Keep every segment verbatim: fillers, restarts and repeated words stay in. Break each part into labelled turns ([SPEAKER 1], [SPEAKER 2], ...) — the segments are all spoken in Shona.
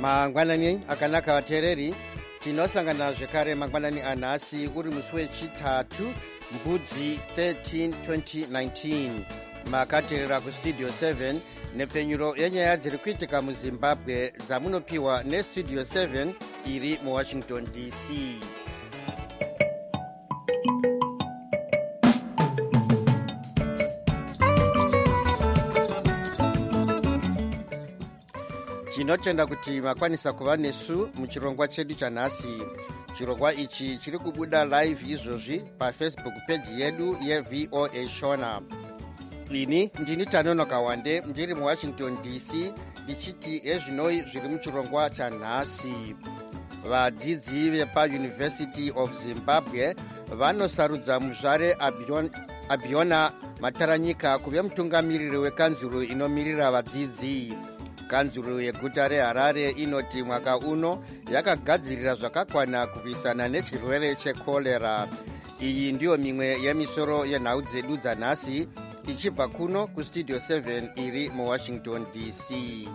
[SPEAKER 1] mangwanani akanaka vateereri, tinosangana zvekare mangwanani anhasi uri musi wechitatu mbudzi thirteen twenty nineteen. Makateerera kustudio seven nepfenyuro yenyaya dziri kuitika muzimbabwe dzamunopiwa nestudio seven iri muwashington D C. Tinotenda kuti makwanisa kuva nesu muchirongwa chedu chanhasi. Chirongwa ichi chiri kubuda live izvozvi pafacebook page yedu yeV O A Shona. Ini ndini Tanonoka Wande ndiri muwashington D C ichiti ezvinoi zviri muchirongwa chanhasi. Vadzidzi vepaUniversity of Zimbabwe vanosarudza muzvare Abiona Mataranyika kuve mutungamiriri wekanzuro inomirira vadzidzi. Kanzuro yeguta reHarare inoti mwaka uno yakagadzirira zvakakwana kurwisana nechirwere chekorera. Iyi ndiyo mimwe yemisoro yenhau dzedu dzanhasi ichibva kuno kustudio seven iri muwashington D C.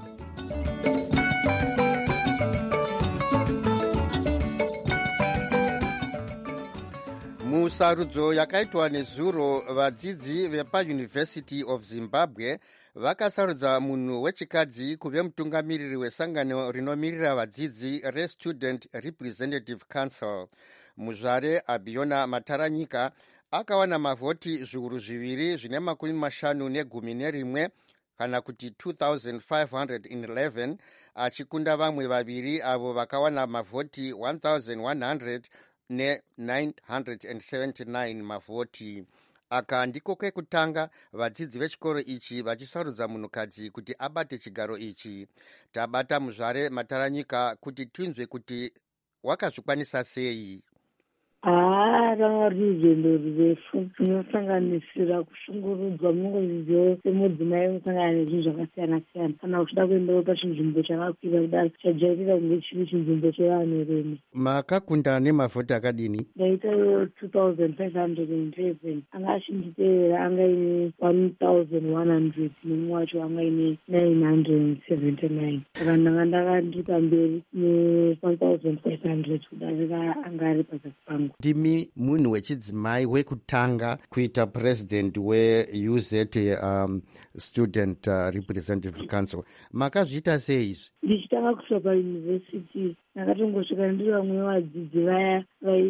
[SPEAKER 1] Musarudzo yakaitwa nezuro, vadzidzi vepaUniversity of Zimbabwe vakasarudza munhu wechikadzi kuve mutungamiriri wesangano rinomirira vadzidzi reStudent Representative Council. Muzvare Abiona Mataranyika akawana mavhoti zviuru zviviri zvine makumi mashanu negumi nerimwe kana kuti two thousand five hundred eleven, achikunda vamwe vaviri avo vakawana mavhoti one thousand one hundred ne-nine hundred seventy-nine mavhoti. Aka ndiko kwekutanga vadzidzi vechikoro ichi vachisarudza munhukadzi kuti abate chigaro ichi. Tabata muzvare Mataranyika kuti tinzwe kuti wakazvikwanisa sei.
[SPEAKER 2] haa ranga ruzendo rurefu runosanganisira kushungurudzwa mungozizivo semudzimai unosangana nezvinhu zvakasiyana siyana. Kana uchida kuendawo pachinzvimbo chakakwira kudaro chajairira kunge chiri chinzvimbo chevanhurume.
[SPEAKER 1] Makakunda nemavhoti akadini?
[SPEAKER 2] Ndaita two thousand five hundred eleven. Anga achinditeera anga ine one thousand one hundred nemumwe wacho anga ine nine hundred seventy-nine. Saka ndanga ndanga ndiri pamberi ne one thousand five hundred kudarika anga ari pazasi pangu.
[SPEAKER 1] Ndimi munhu wechidzimai wekutanga kuita president we-U Z um, Student uh, Representative Council. Makazviita sei izvi?
[SPEAKER 2] Ndichitanga kusvika pauniversity ndakatongosvika ndiri vamwe vadzidzi vaya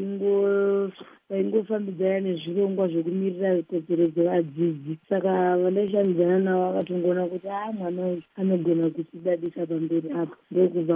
[SPEAKER 2] vaingofambidzana nezvirongwa zvekumirira kodzero dzevadzidzi. Saka vandaishandidzana navo vakatongoona kuti a mwana uyu anogona kutidadisa pamberi apo. Ndokubva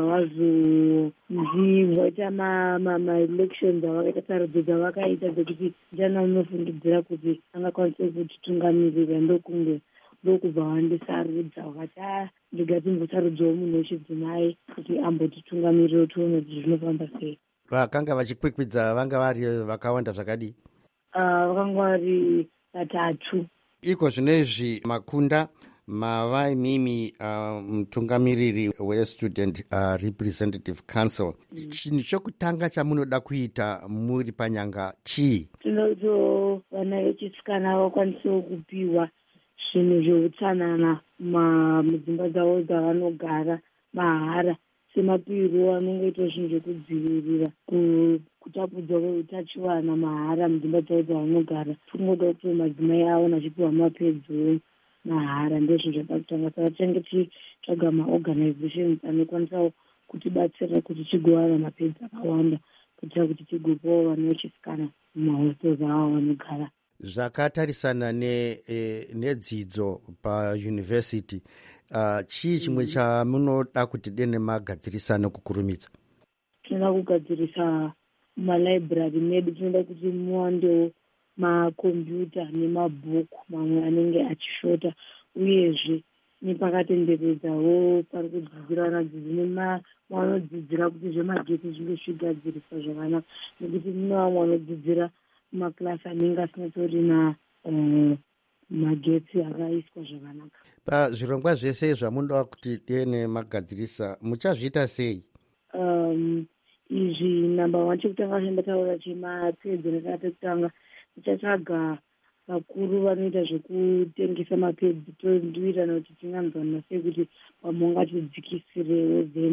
[SPEAKER 2] vazonzvimboita maelections avakaita sarudzo dzavakaita dzekuti ndiani unofungidzira kuti angakwanisa kutitungamirira. Ndokunge ndokubva vandisarudza vakati a ndigatimbosarudzwawo munhu wechidzimai kuti ambotitungamirira tione kuti zvinofamba sei.
[SPEAKER 1] Vakanga vachikwikwidza vanga vari vakawanda zvakadii?
[SPEAKER 2] Vakanga vari vatatu.
[SPEAKER 1] Iko zvinoizvi makunda mava imimi uh, mutungamiriri weStudent uh, Representative Council. Chinhu chokutanga chamunoda kuita muri panyanga chii?
[SPEAKER 2] Tinoto vana vechisikana vakwanisawo kupiwa zvinhu zveutsanana mudzimba dzavo dzavanogara mahara, semapiro anongoita zvinhu zvekudzivirira kutapudzwa kweutachiwana mahara mudzimba dzavo dzavanogara. Tingoda kuti madzimai avo achipiwa mapedzo mahara. Ndozvinhu zvada kutanga. Saka tinenge tichitsvaga maorganizations anokwanisawo kutibatsira kuti tigowana mapedzo akawanda kuitira kuti tigopawo vana vechisikana mumahostels avo vanogara.
[SPEAKER 1] Zvakatarisana ne, e, nedzidzo pauniversity, uh, chii chimwe mm. chamunoda kuti dene magadzirisano kukurumidza?
[SPEAKER 2] Tinoda kugadzirisa malibrary medu. Tinoda kuti muwandewo makombiyuta nemabhuku mamwe anenge achishota, uyezve nepakatenderedzawo pari kudzidzira vanadzidzi nemavanodzidzira kuti zvemagetsi zvinge zvigadziriswa zvakanaka, nekuti mune vamwe vanodzidzira maklasi anenge asinatorina uh, magetsi akaiswa zvakanaka.
[SPEAKER 1] Pazvirongwa zvese zvamunoda kuti dene magadzirisa muchazviita sei?
[SPEAKER 2] Um, izvi namba one chekutanga chandataura chemapedzo nekatekutanga tichatsvaga vakuru vanoita zvekutengesa mapedzo tondivirana kuti tinganzwana sei kuti pamonga tidzikisirewo then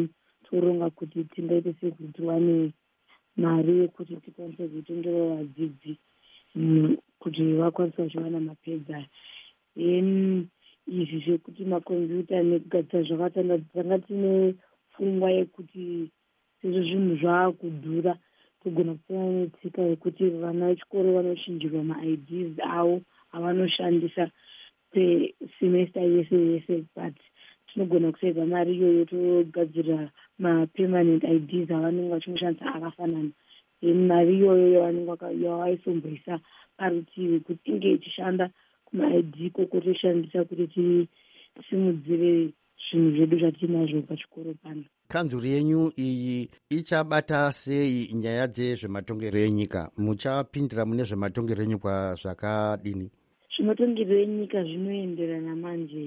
[SPEAKER 2] toronga kuti tingaite sekuti tiwane mari yekuti tikwanise kutendera vadzidzi kuti vakwanise kuchiwana mapedzi aya. Then izvi zvekuti makombiyuta nekugadzira zvakatanda tanga tine pfungwa yekuti sezvo zvinhu zvaakudhura togona kusiyana netsika yekuti vana vechikoro vanochinjirwa maids avo avanoshandisa pesemester yese yese, but tinogona kuseva mari iyoyo togadzira mapermanent ids avanenge vachinoshandisa akafanana. Then mari iyoyo yavaisomboisa parutivi kuti inge ichishanda kumaid koko toshandisa kuti tisimudzire zvinhu zvedu zvatinazvo pachikoro pano.
[SPEAKER 1] Kanzuru yenyu iyi ichabata sei nyaya dzezvematongero enyika? Muchapindira mune zvematongero enyika zvakadini?
[SPEAKER 2] Zvematongero enyika zvinoenderana manje.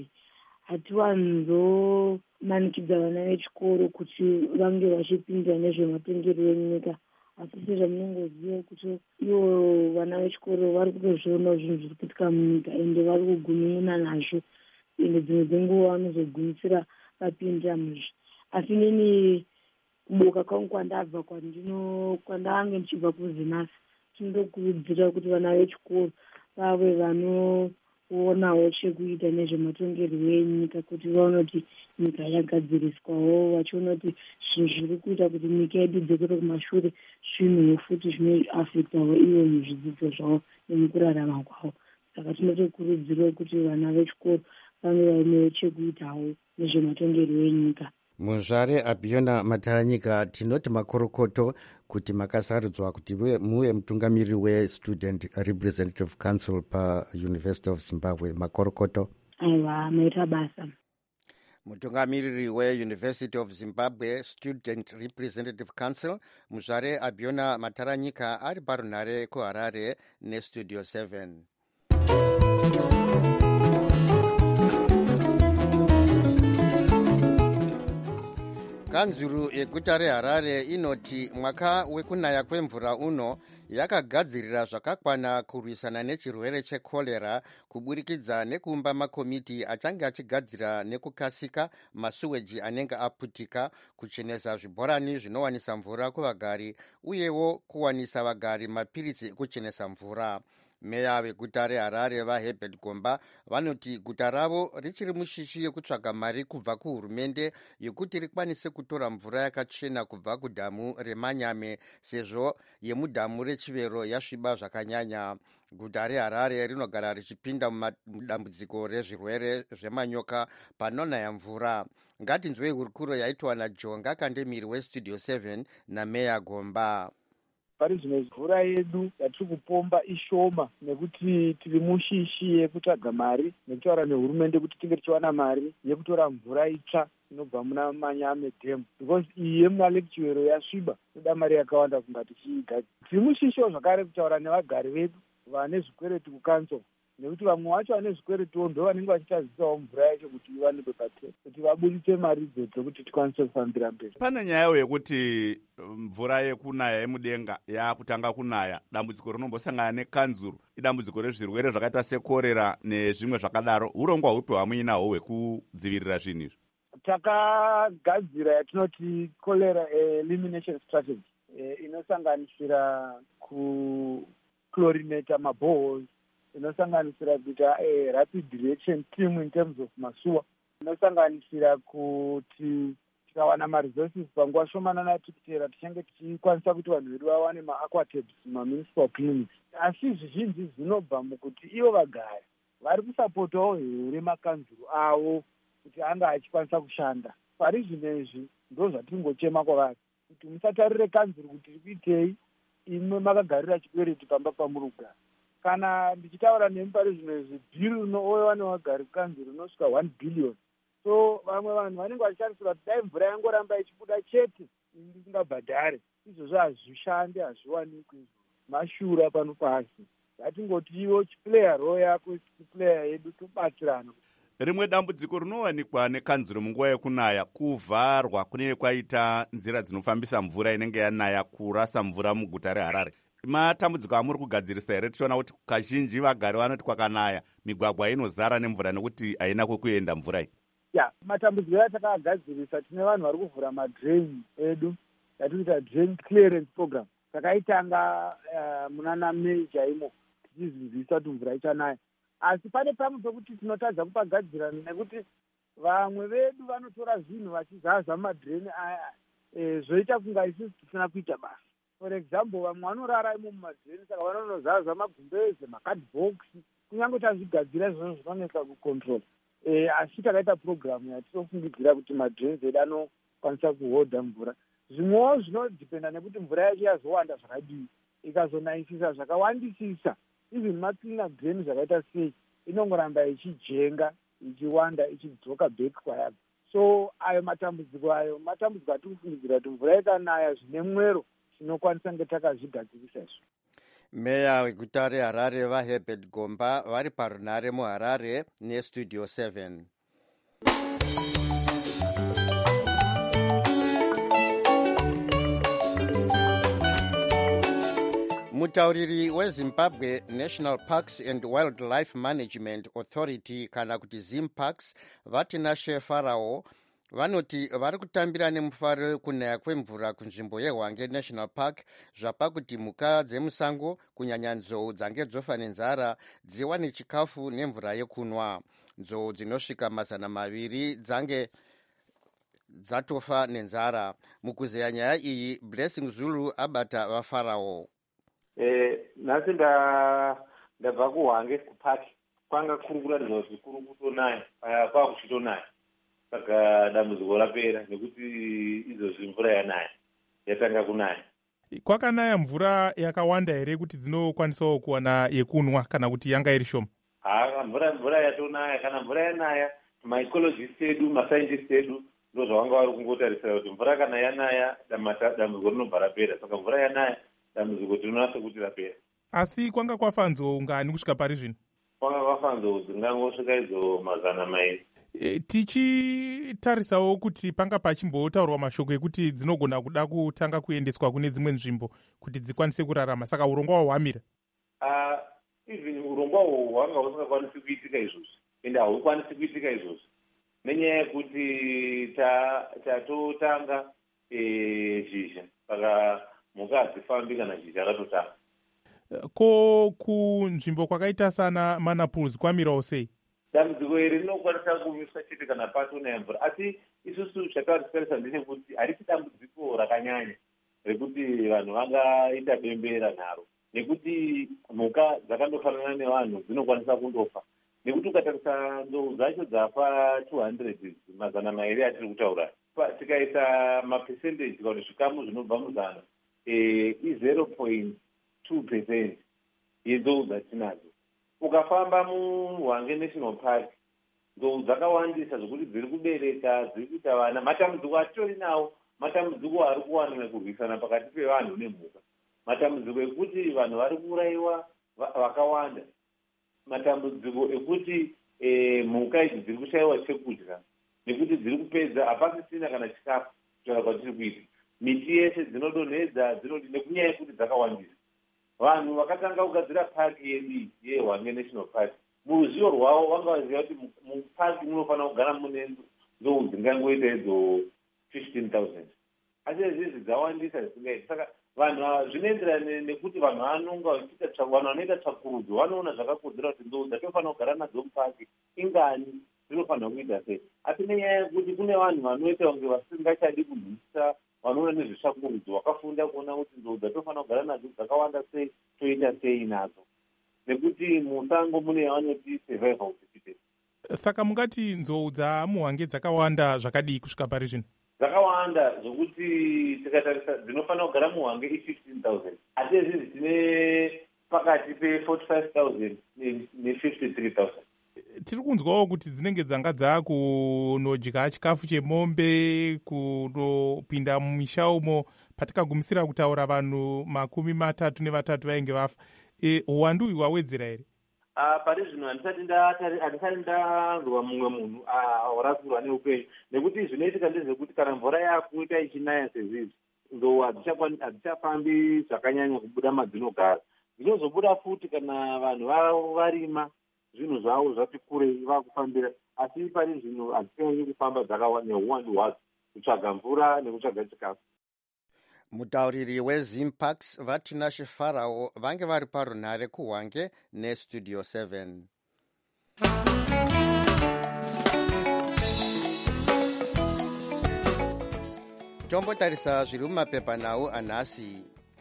[SPEAKER 2] Hatiwanzomanikidza vana vechikoro kuti vange vachipindira nezvematongero enyika, asi sezvamunongoziva kuti ivo vana vechikoro vari kutozviona zvinhu zviri kuitika munyika ende vari kugunun'una nazvo, ende dzimwe dzenguva vanozogumisira vapindira muzvi. Asi nini kuboka kwangu kwandabva kwandino kwandange ndichibva kuzinasi, tinokurudzira kuti vana vechikoro vave vanoonawo chekuita nezvematongero enyika, kuti vaone kuti nyika yagadziriswawo, vachiona kuti zvinhu zviri kuita kuti nyika yedu dzekere kumashure zvinhuwo futi zvinoafektawo ivo muzvidzidzo zvavo nemukurarama kwavo. Saka tinotokurudzira kuti vana vechikoro vave vanewo chekuitawo nezvematongero enyika.
[SPEAKER 1] Muzvare Abiona Mataranyika, tinoti makorokoto kuti makasarudzwa kuti muve mutungamiriri weStudent Representative Council paUniversity of Zimbabwe. Makorokoto.
[SPEAKER 2] Aiwa, maita basa.
[SPEAKER 1] Mutungamiriri weUniversity of Zimbabwe Student Representative Council, Muzvare Abiona Mataranyika ari parunhare kuHarare neStudio seven. Kanzuru yeguta reHarare inoti mwaka wekunaya kwemvura uno yakagadzirira zvakakwana kurwisana nechirwere chekorera kuburikidza nekuumba makomiti achange achigadzira nekukasika masuweji anenge aputika, kuchenesa zvibhorani zvinowanisa mvura kuvagari uyewo kuwanisa vagari mapiritsi ekuchenesa mvura. Meya veguta reHarare vaHerbert Gomba vanoti guta ravo richiri mushishi yekutsvaga mari kubva kuhurumende yekuti rikwanise kutora mvura yakachena kubva kudhamu reManyame sezvo yemudhamu rechivero yasviba zvakanyanya. Guta reHarare rinogara richipinda mudambudziko rezvirwere zvemanyoka panonaya mvura. Ngatinzwei hurukuro yaitwa naJonga Kandemiri weStudio seven naMeya Gomba.
[SPEAKER 3] Pari zvino mvura yedu yatiri kupomba ishoma nekuti tiri mushishi yekutsvaga mari nekutaura nehurumende kuti tinge tichiwana mari yekutora mvura itsva inobva muna Manyame Dam, because iyi yemuna Lake Chiwero yasviba, toda mari yakawanda kunga tichiigadzira. Tiri mushishiwo zvakare kutaura nevagari vedu vane zvikwereti kukanzwa, nekuti vamwe vacho vane zvikweretiwo ndo vanenge vachitazisawo mvura yacho kuti iwanikwe patero, kuti vabudise mari dzodzo kuti tikwanise kufambira mberi.
[SPEAKER 4] Pane nyaya yekuti mvura yekunaya yemudenga yakutanga kunaya, dambudziko rinombosangana nekanzuru idambudziko rezvirwere zvakaita sekorera nezvimwe zvakadaro. Urongwa hupi hwamuinahwo hwekudzivirira zvinhu izvi?
[SPEAKER 3] Takagadzira yatinoti cholera elimination strategy inosanganisira kuchlorinata maboreholes, inosanganisira kuita a rapid reaction team in terms of masuwa, inosanganisira kuti tikawana maresources panguva shomanana tikutera tichange tichikwanisa kuti vanhu vedu vawane maaquatabs municipal clinics. Asi zvizhinji zvinobva mukuti ivo vagari vari kusapotawo here makanzuru avo kuti anga achikwanisa kushanda. Pari zvino izvi ndo zvatingochema kwavari kuti musatarire kanzuru kuti rikuitei, imwe makagarira chikwereti pamba pamuri kugara. Kana ndichitaura nemi pari zvino izvi bhiri rinouya nevagari kukanzuru rinosvika one billion. So vamwe vanhu vanenge vachishandisira kuti dai mvura yangoramba ichibuda chete isingabhadhare, izvozvo hazvishande, hazviwanikwi, mashura pano pasi. Ngatingoti iwo chiplayer role yako chiplayer yedu tobatsirana.
[SPEAKER 4] Rimwe dambudziko rinowanikwa nekanzuru munguva yekunaya kuvharwa kunenge kwaita nzira dzinofambisa mvura inenge yanaya, kurasa mvura muguta reHarare. Matambudziko amuri kugadzirisa here? Tichiona kuti kazhinji vagari vanoti kwakanaya migwagwa inozara nemvura nekuti haina kwekuenda mvura iyi.
[SPEAKER 3] ya matambudziko atakagadzirisa tine vanhu vari kuvhura madrain edu yatikuita drain clearance program takaitanga uh, munana Mei chaimo tichiziviswa kuti mvura ichanaya, asi pane pamwe pekuti tinotadza kupagadzira nekuti vamwe vedu vanotora zvinhu vachizaza madreni aya e, zvoita kunga isusu tisina kuita basa. For example, vamwe vanorara imo mumadreni saka vanonozaza magumbeze, makadhibhokisi, kunyange tazvigadzira izvozvo zvinonesa kucontrol. E, asi takaita programu yatinofungidzira kuti madreni edu anokwanisa kuhodha mvura. Zvimwewo zvinodhipenda nekuti mvura yacho yazowanda zvakadii. Ikazonaisisa zvakawandisisa, even macleaner drain zvakaita sei inongoramba ichijenga ichiwanda ichidzoka back kwayabva. So ayo matambudziko ayo matambudziko atiri kufungidzira kuti mvura ikanaya zvine mwero tinokwanisa kunge takazvigadzirisa izvo.
[SPEAKER 1] Meya weguta reHarare vaHerbert Gomba vari parunare muHarare nestudio seven. Mutauriri weZimbabwe National Parks and Wildlife Management Authority kana kuti ZimParks vatinashe Farao vanoti vari kutambira nemufaro kunaya kwemvura kunzvimbo yeHwange National Park zvapa kuti mhuka dzemusango kunyanya nzou dzange dzofa nenzara dziwane chikafu nemvura yekunwa. Nzou dzinosvika mazana maviri dzange dzatofa nenzara. Mukuzeya nyaya iyi Blessing Zulu abata vaFarao.
[SPEAKER 5] Eh, nasi nda ndabva kuHwange kupaki kwanga kuri kuratidza kuti kuri kutonaya aya kwa kuchitonaya saka dambudziko rapera nekuti izvozvi mvura yanaya yatanga kunaya.
[SPEAKER 6] Kwakanaya mvura yakawanda here kuti dzinokwanisawo kuwana yekunwa kana kuti yanga iri shoma?
[SPEAKER 5] Ha, mvura mvura yatonaya kana mvura yanaya maecologist edu mascientist edu ndo zvavanga vari kungotarisira kuti mvura kana yanaya dambudziko rinobva rapera, saka mvura yanaya dambudziko tinonasa kuti rapera.
[SPEAKER 6] Asi kwanga kwafa nzou ngani kusvika pari zvino?
[SPEAKER 5] Kwanga kwafa nzou dzingangosvika idzo mazana mairi.
[SPEAKER 6] E, tichitarisawo kuti panga pachimbotaurwa mashoko ekuti dzinogona kuda kutanga kuendeswa kune dzimwe nzvimbo kuti dzikwanise kurarama, saka urongwa hwamira.
[SPEAKER 5] Uh, even urongwa hwo hwanga husingakwanisi kuitika izvozvi ende hahukwanisi kuitika izvozvi nenyaya yekuti tatotanga ta e, zhizha saka mhuka hadzifambi kana zhizha ratotanga.
[SPEAKER 6] Ko kunzvimbo kwakaita sana Manaples kwamirawo sei?
[SPEAKER 5] Dambudziko iri rinokwanisa kumiswa chete kana patonaya mvura, asi isusu chakatitarisa ndechekuti harisi dambudziko rakanyanya rekuti vanhu vangaita bembera naro, nekuti mhuka dzakandofanana nevanhu dzinokwanisa kundofa, nekuti ukatarisa nzou dzacho dzafa two hundred mazana mairi atiri kutaura, tikaisa mapercentage kana kuti zvikamu zvinobva muzana i zero point two percent yenzou dzatinadzo. Ukafamba muHwange National Park nzou dzakawandisa zvokuti dziri kubereka, dziri kuita vana. Matambudziko atori nawo matambudziko ari kuwana nekurwisana pakati pevanhu nemhuka, matambudziko ekuti vanhu vari kuurayiwa vakawanda, matambudziko ekuti e, mhuka idzi dziri kushayiwa chekudya nekuti dziri kupedza hapasisina kana chikafu kutaura kwatiri kuita. Miti yese dzinodonhedza dzinodi nekunyaya yekuti dzakawandisa. Vanhu vakatanga kugadzira paki yedu yeHwange National Park, muruzivo rwavo vanga vaziva kuti mupaki munofanira kugara mune nzou dzingangoita idzo fifteen thousand, asi izvizvi dzawandisa zvisingaiti. Saka vanhu zvinoenderana nekuti vanhu vanonga vachiita vanhu vanoita tsvakurudzo vanoona zvakakodzera kuti nzou dzatofanira kugara nadzo mupaki ingani dzinofanira kuita sei, asi nenyaya yekuti kune vanhu vanoita kunge vasingachadi kunzwisisa vanoona nezvetsvakurudzo vakafunda kuona kuti nzou dzatofanira kugara nadzo dzakawanda sei, toita sei nadzo, nekuti musango mune vanoti survival certificate.
[SPEAKER 6] Saka mungati nzou dzamuHwange dzakawanda zvakadii kusvika pari zvino?
[SPEAKER 5] Dzakawanda zvokuti tikatarisa dzinofanira kugara muHwange i fifteen thousand, asi izvizvi tine pakati pe forty-five thousand ne fifty-three thousand.
[SPEAKER 6] Tiri kunzwawo kuti dzinenge dzanga dzakunodya chikafu chemombe, kunopinda mumisha umo patikagumisira kutaura vanhu makumi matatu nevatatu vainge vafa. E, uwandu uyu hwawedzera here?
[SPEAKER 5] Uh, pari zvino handisati ndanzwa mumwe munhu warakurwa neupenyu, nekuti zvinoitika ndezvekuti kana mvura yakuita ichinaya sezvizvi nzou hadzichafambi zvakanyanya kubuda madzinogara, dzinozobuda futi kana vanhu varima zvinhu zvavo zvati kure vakufambira asi pane zvinhu hadzifaniri kufamba neuwandu hwadzo, kutsvaga mvura nekutsvaga chikafu.
[SPEAKER 1] Mutauriri weZimpax vaTinashe Farao vange vari parunhare kuhwange nestudio seven. Tombotarisa zviri mumapepanhau anhasi.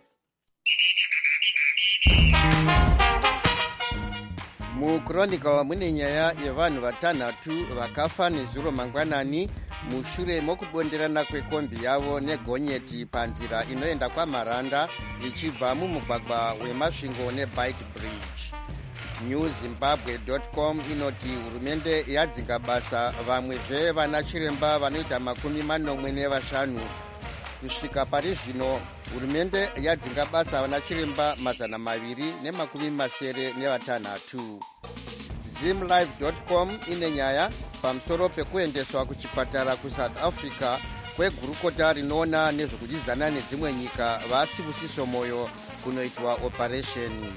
[SPEAKER 1] Muchronicle mune nyaya yevanhu vatanhatu vakafa nezuro mangwanani mushure mokubonderana kwekombi yavo negonyeti panzira inoenda kwaMaranda ichibva mumugwagwa wemasvingo neBite Bridge. new zimbabwe dot com inoti hurumende yadzinga basa vamwezve vana chiremba vanoita makumi manomwe nevashanu. Kusvika pari zvino hurumende yadzinga basa vana chiremba mazana maviri nemakumi masere nevatanhatu. zimlive dot com ine nyaya pamusoro pekuendeswa kuchipatara kuSouth Africa kwegurukota rinoona nezvekuchizana nedzimwe nyika vasibusiso moyo kunoitwa operation.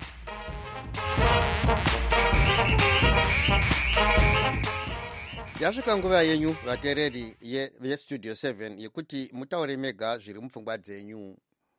[SPEAKER 1] Yasvika nguva yenyu vateereri yestudio seven yekuti mutaure mega zviri mupfungwa dzenyu.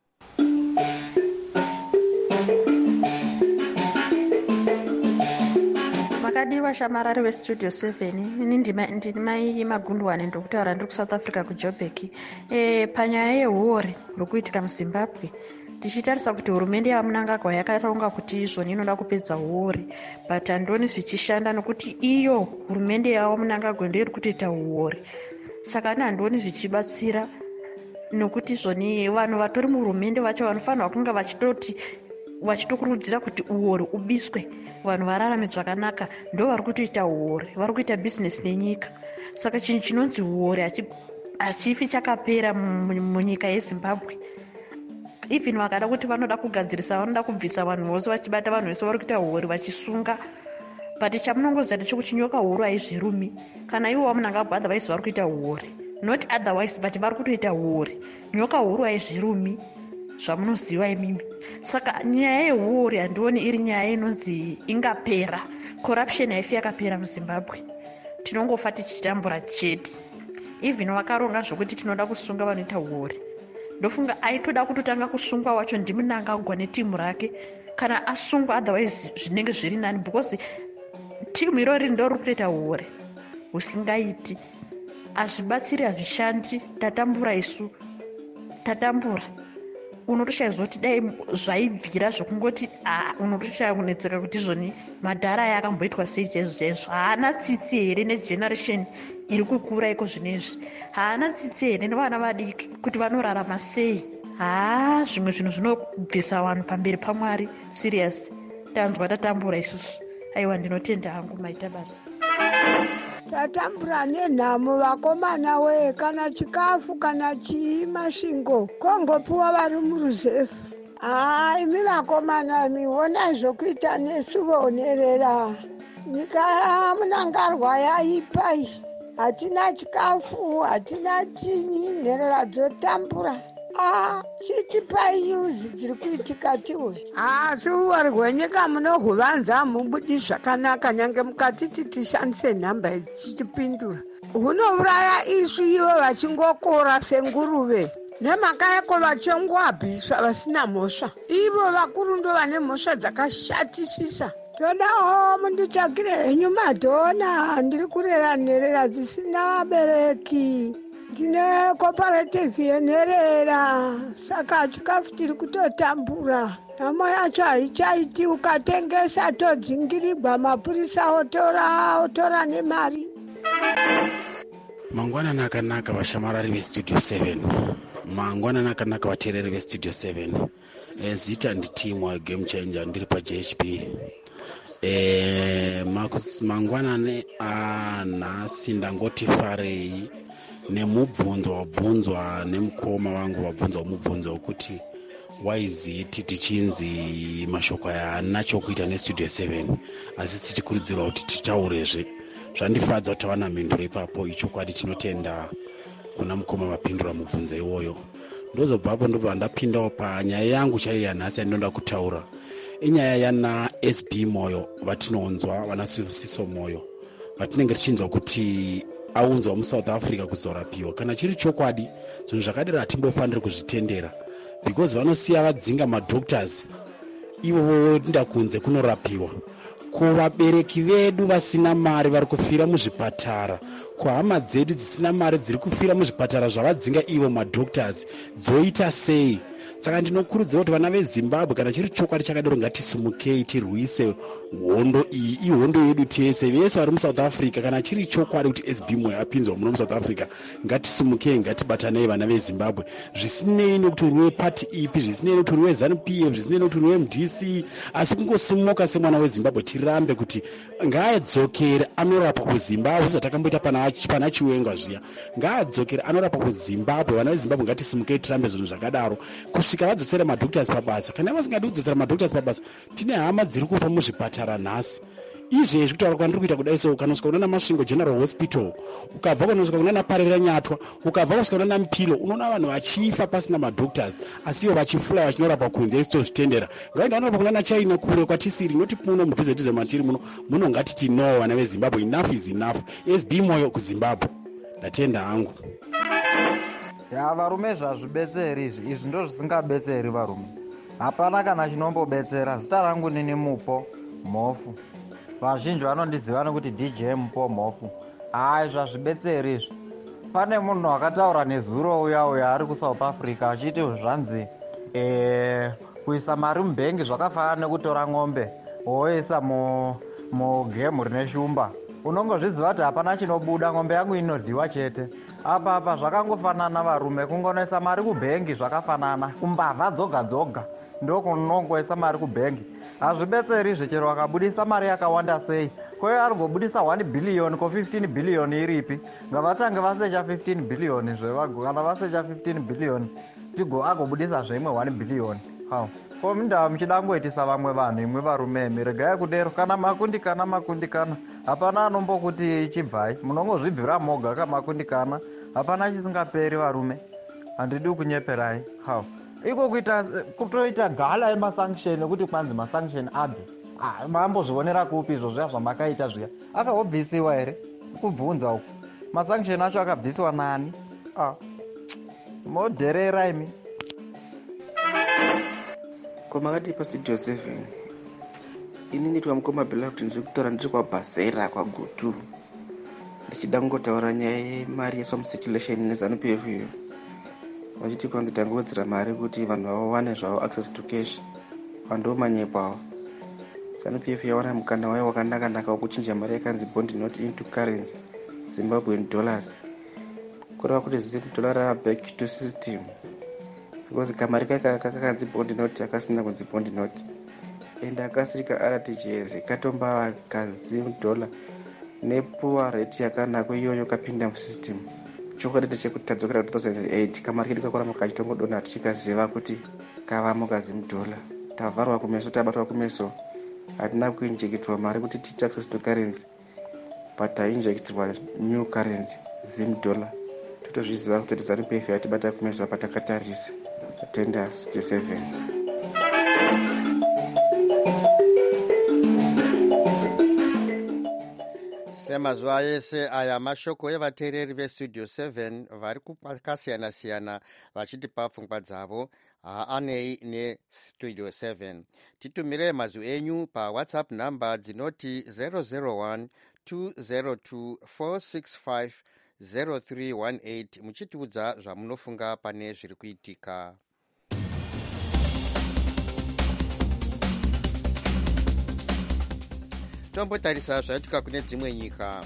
[SPEAKER 7] Makadiwa shamarari westudio seven, ini ndimai Magundwane ndokutaura ndiri kuSouth Africa kuJoburg. E, panyaya yehuori rwekuitika muZimbabwe tichitarisa kuti hurumende yaMnangagwa yakaronga kuti izvoni inoda kupedza huori, but handoni zvichishanda nokuti iyo hurumende yavo Mnangagwa ndiyo iri kutoita huori. Saka ani handoni zvichibatsira nokuti izvoni vanhu vatori muhurumende vacho vanofanirwa kunga vachitoti vachitokurudzira kuti huori ubiswe, vanhu vararame zvakanaka, ndo vari kutoita huori, vari kuita bhizinesi nenyika. Saka chinhu chinonzi huori hachifi chakapera munyika yeZimbabwe. Even vakada kuti vanoda kugadzirisa, vanoda kubvisa vanhu vose vachibata vanhu vese vari kuita huori vachisunga, but chamunongoziva ndechekuti nyoka huru haizvirumi. Kana ivo vaMnangagwa otherwise vari kuita huori, not otherwise, but vari kutoita huori. Nyoka huru haizvirumi zvamunoziva imimi. Saka nyaya yehuori handioni iri nyaya inonzi ingapera. Corruption haifi yakapera muZimbabwe, tinongofa tichitambura chete. Even vakaronga zvokuti tinoda kusunga vanoita huori, ndofunga aitoda kutotanga kusungwa wacho ndiMnangagwa netimu rake. Kana asungwa otherwise zvinenge zviri nani, because timu irori ndo riri kutoita huori husingaiti. Hazvibatsiri, hazvishandi. Tatambura isu, tatambura. Unotoshaidzwa kuti dai zvaibvira zvokungoti unotoshaya kunetseka kuti izvoni madhara aya akamboitwa sei chaizvo chaizvo. Haana tsitsi here negeneration iri kukura iko zvinezvi? Haana tsitsi here nevana vadiki kuti vanorarama sei? Haa, zvimwe zvinhu zvinobvisa vanhu pamberi paMwari. Serious, tanzwa tatambura isusu. Aiwa, ndinotenda hangu, maita basa.
[SPEAKER 8] Tatambura nenhamo vakomana we, kana chikafu kana chii masvingo kongopiwa vari muruzefu. Haa, imi vakomana miona zvokuita nesu vonerera. Nyika yaMnangagwa yaipai, hatina chikafu, hatina chinyi, nherera dzotambura. Ah, chitipai nyuzi dziri kuitika tiwe. Asi uwari hwenyika munohuvanza mubudi zvakanaka, nyange mukatiti tishandise nhamba idzi chitipindura. Hunouraya isu ivo vachingokora senguruve, nemhaka yako vachongoabviswa vasina mhosva. Ivo vakuru ndo vane mhosva dzakashatisisa. Todawo munditsvakire henyu madhona, ndiri kurera nherera dzisina vabereki. Ndine cooperative yenherera, saka chikafu tiri kutotambura. Nhamo yacho haichaiti, ukatengesa todzingirirwa, mapurisa otora otora nemari.
[SPEAKER 9] Mangwanani akanaka vashamarari vestudio seven. Mangwanani akanaka vateereri vestudio seven. E, zita nditimu wa game changer ndiri paJ H P. E, mangwanani anhasi ndangoti farei nemubvunzo wabvunzwa nemukoma wangu wabvunzwa mubvunzo wekuti waiziti tichinzi mashoko aya haana chokuita nestudio seven, asi tichikurudzirwa kuti titaurezve. Zvandifadza kuti tawana mhinduro ipapo. Ichokwadi tinotenda kuna mukoma vapindura mubvunzo iwoyo. Ndozobvapo ndobva ndapindawo panyaya yangu chaiyo yanhasi yandinoda kutaura. Inyaya yana S B Moyo vatinonzwa, vana Sibusiso Moyo vatinenge tichinzwa kuti aunzwa musouth africa kuzorapiwa. Kana chiri chokwadi, zvinhu zvakadaro hatimbofaniri kuzvitendera, because vanosiya vadzinga madoctors ivo voenda kunze kunorapiwa. Ko vabereki vedu vasina mari vari kufira muzvipatara, ko hama dzedu dzisina mari dziri kufira muzvipatara zvavadzinga ivo madoctors, dzoita sei? Saka ndinokurudzira kuti vana vezimbabwe, kana chiri chokwadi chakadaro, ngatisumukei tirwise hondo iyi, ihondo yedu tese, vese vari musouth africa. Kana chiri chokwadi kuti S B Moyo apinzwa muno musouth africa, ngatisumukei, ngatibatanei vana vezimbabwe, zvisinei nekuti uri wepati ipi, zvisinei nekuti uri weZANU P F, zvisinei nekuti uri weM D C, asi kungosumuka semwana wezimbabwe. Tirambe kuti ngaadzokere anorapa kuzimbabwe, zvatakamboita pana, pana chiwenga zviya, ngaadzokere anorapa kuzimbabwe. Vana vezimbabwe ngatisumukei, tirambe zvinhu zvakadaro kusvika vadzosera madoctors pabasa. Kana vasingadi kudzosera madoctors pabasa, tine hama dziri kufa muzvipatara nhasi. Izvezvi kutaura kwandiri kuita kudai, so ukanosvika kunana Masvingo General Hospital, ukabva kunosvika kunana Parera Nyatwa, ukabva kusvika kunana Mpilo, unoona vanhu vachifa pasina madoctors, asi ivo vachifula vachinorapa kunze. Isi tozvitendera. Ngaenda vanorapa kunana China kure kwatisiri, noti muno mudhuze dhuze matiri muno, muno ngatiti no, vana veZimbabwe, enough is enough. S B Moyo kuZimbabwe. Ndatenda hangu.
[SPEAKER 10] Ya varume zvazvibetseri izvi, izvi ndo zvisingabetseri varume. Hapana kana chinombobetsera. Zita rangu nini Mupo Mofu. Vazhinji vanondiziva nokuti D J Mupo Mofu. Hai, zvazvibetseri izvi. Pane munhu akataura nezuro uya uya ari kuSouth Africa achiti zvanzi eh kuisa mari mubhengi zvakafanana nekutora ng'ombe woisa mu mugemu rine shumba. Unongozviziva kuti hapana chinobuda, ng'ombe yangu inodhiwa chete. Apa apa zvakangofanana varume, kungonoisa mari kubhengi zvakafanana, kumbavha dzoga dzoga ndokunongoisa mari kubhengi. Hazvibetseri zvechero vakabudisa mari yakawanda sei. Kwayo ari ngobudisa one billion ko fifteen billion iripi. Ngavatange vasecha fifteen billion zvevago, kana vasecha fifteen billion tigo agobudisa zvimwe one billion. Hawo. Ko minda muchida ngoitisa vamwe vanhu, imwe varume miregai kudero kana makundikana makundikana. Hapana anombokuti chibvai, munongozvibvira moga kamakundikana. Hapana chisingaperi varume. Handidi kunyeperai. Hawo. Iko kuita kutoita gala emasanction kuti kwanzi masanction abve. Ah, mambozvionera kupi izvo zviya zvamakaita zviya. Akahobvisiwa here? Kubvunza uko. Masanction acho akabviswa nani? Ah. Moderera imi.
[SPEAKER 11] Komakati pa Studio seven. Ini nditwa mukoma bela kuti ndiri kutora ndiri kwa Basera kwa Gutu. Ndichida kungotaura nyaya yemari yeSwam Circulation neZANU P F iyo. Vachiti kwanzi tangodzera mari kuti vanhu vawane zvavo access to cash. Vanhu manyepawo. ZANU P F yawana mukana wayo wakanaka naka wekuchinja mari yakanzi bond note into currency Zimbabwean dollars. Kureva kuti zim dollar ra back to system. Because kamari kaka kakanzi bond note akasina kunzi bond note. Enda akasirika R T G S katomba kazim dollar nepuwa rate yakanaka iyoyo kapinda musystem. Chokwadi ndechekuti tadzokera two thousand eight kamari kedu kakorama kachitongodona tichikaziva kuti kavamo kazim dollar. Tavharwa kumeso, tabatwa kumeso. Hatina kuinjekitwa mari kuti tiite access to currency, but tainjekitwa new currency zim dollar. Totozviziva kuti ZANU P F yatibata kumeso patakatarisa. Tenda Studio seven.
[SPEAKER 1] Semazuva ese aya mashoko evateereri veStudio seven vari kwakasiyana siyana vachitipa pfungwa dzavo haanei neStudio seven. Titumire mazwi enyu paWhatsApp namba dzinoti zero zero one two zero two four six five zero three one eight muchitiudza zvamunofunga pane zviri kuitika. Tombotarisa zvaitika kune dzimwe nyika.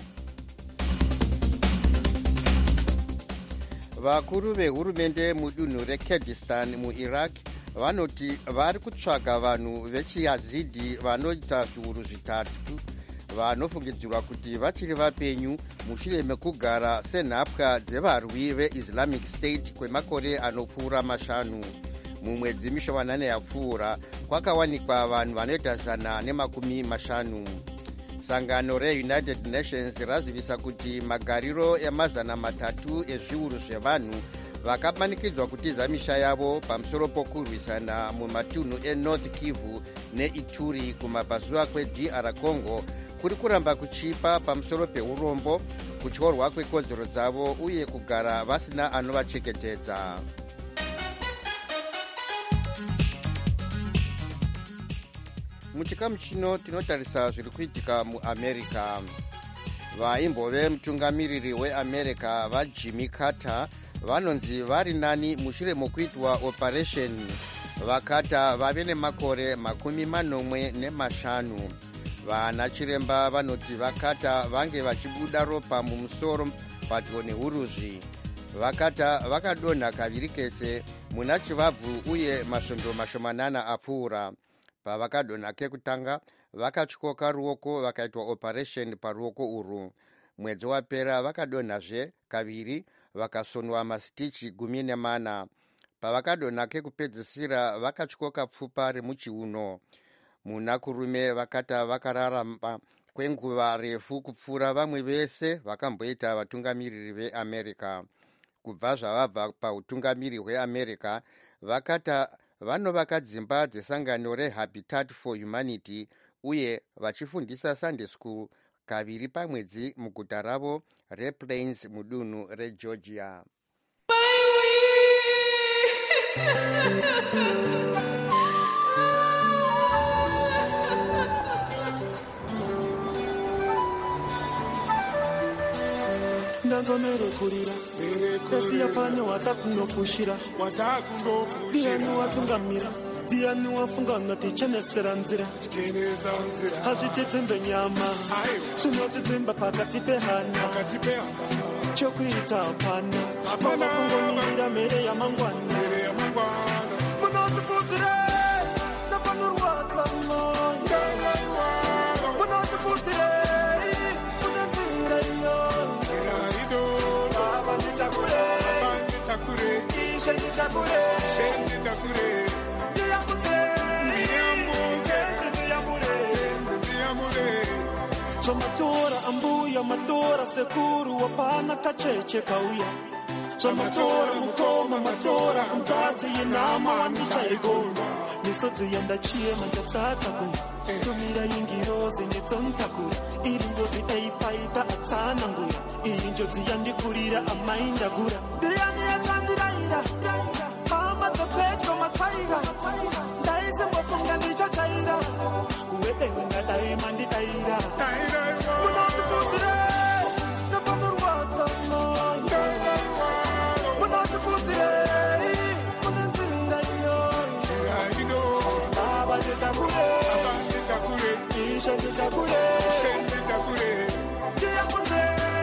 [SPEAKER 1] Vakuru vehurumende mudunhu reKurdistan muIraq vanoti vari kutsvaga vanhu vechiYazidi vanoita zviuru zvitatu vanofungidzirwa kuti vachiri vapenyu mushure mekugara senhapwa dzevarwi veIslamic State kwemakore anopfuura mashanu. Mumwedzi mishomanane yapfuura kwakawanikwa vanhu vanoita zana nemakumi mashanu. Sangano reUnited Nations razivisa kuti magariro emazana matatu ezviuru zvevanhu vakamanikidzwa kutiza misha yavo pamusoro pokurwisana mumatunhu eNorth Kivu neIturi kumabvazuva kweD R Congo kuri kuramba kuchipa pamusoro peurombo, kutyorwa kwekodzero dzavo uye kugara vasina anovachengetedza. Muchikamu chino tinotarisa zviri kuitika muamerica. Vaimbove mutungamiriri weamerica vaJimmy Carter vanonzi vari nani mushure mokuitwa operation. VaCarter vave nemakore makumi manomwe nemashanu. Vana chiremba vanoti vaCarter vange vachibuda ropa mumusoro padyo neuruzvi. VaCarter vakadonha kaviri kese muna chivabvu uye masvondo mashomanana apfuura. Pavakadonha kekutanga vakatyoka ruoko vakaitwa operation paruoko urwu. Mwedzi wapera vakadonhazve kaviri vakasonwa masitichi gumi nemana. Pavakadonha kekupedzisira vakatyoka pfupa remuchiuno. Munakurume vakata vakararama kwenguva refu kupfuura vamwe vese vakamboita vatungamiriri veAmerica. Kubva zvavabva pautungamiri hweAmerica, vakata vanovaka dzimba dzesangano reHabitat for Humanity uye vachifundisa Sunday School kaviri pamwedzi muguta ravo rePlains mudunhu reGeorgia.
[SPEAKER 12] Ndanzomerekurira esiyapanya watakunofushira ndiani watungamira ndiani wafunga ngatichenesera nzira hazvititsimbe nyama zvinotidzimba pakati pehana chokuita hapana mama kungomirira mhere yamangwana munotipfudzire napanorwadza moyo munotipfudzire kune nzira iyo baba nditakure ishe nditakure Somatora ambuya matora sekuru wapana kacheche kauya. Somatora mukoma matora mtazi yinama wandicha egonda. Nisodzi yanda chie manjasata kuna. Tumira yingiroze netsontakura. Iringozi eipaita atana nguya. Irinjozi yandikurira amainda gura. Diyani ya chandiraira. Hama tepetro machaira. Daise mbofunga ndicha chaira. Wedenga daima ndidaira. Munotipfudzire napanorwadza moyo. Munotipfudzire kune nzira iyo. Baba nditakure ishe nditakure ndiyamure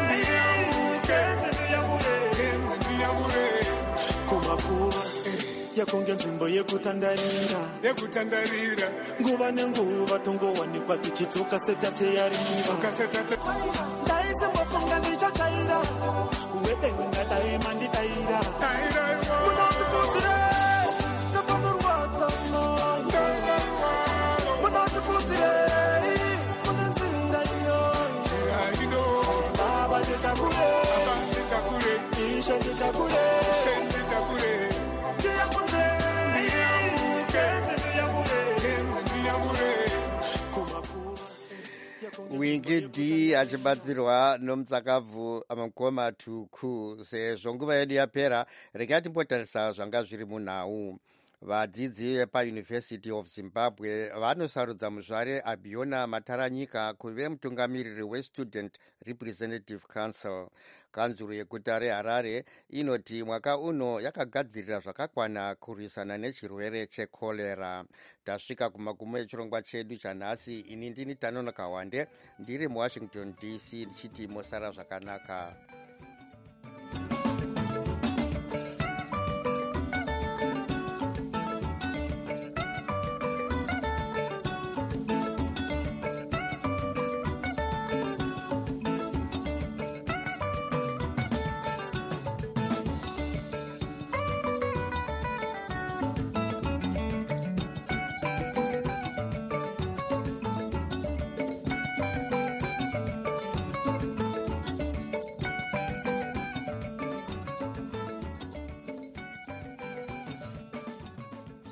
[SPEAKER 12] ndiyamure kumakuva yakunge nzvimbo yekutandarira yekutandarira nguva nenguva tongowanikwa tichidzoka setate yari muva ndaise mbofunga ndichachaira wedenga daima ndidaira munotipfudzire napanorwadza moyo munotipfudzire kune nzira iyo baba nditakure ishe nditakure
[SPEAKER 1] Wingidi achibatsirwa nomutsakabvu amagoma tuku. Sezvo nguva yedu yapera, regai timbotarisa zvanga zviri munhau. Vadzidzi vepaUniversity of Zimbabwe vanosarudza muzvare Abiona Mataranyika kuve mutungamiriri weStudent Representative Council. Kanzuru yeguta reHarare inoti mwaka uno yakagadzirira zvakakwana kurwisana nechirwere chekorera. Tasvika kumagumo echirongwa chedu chanhasi. Ini ndini Tanonoka Wande ndiri muWashington D C ndichiti mosara zvakanaka.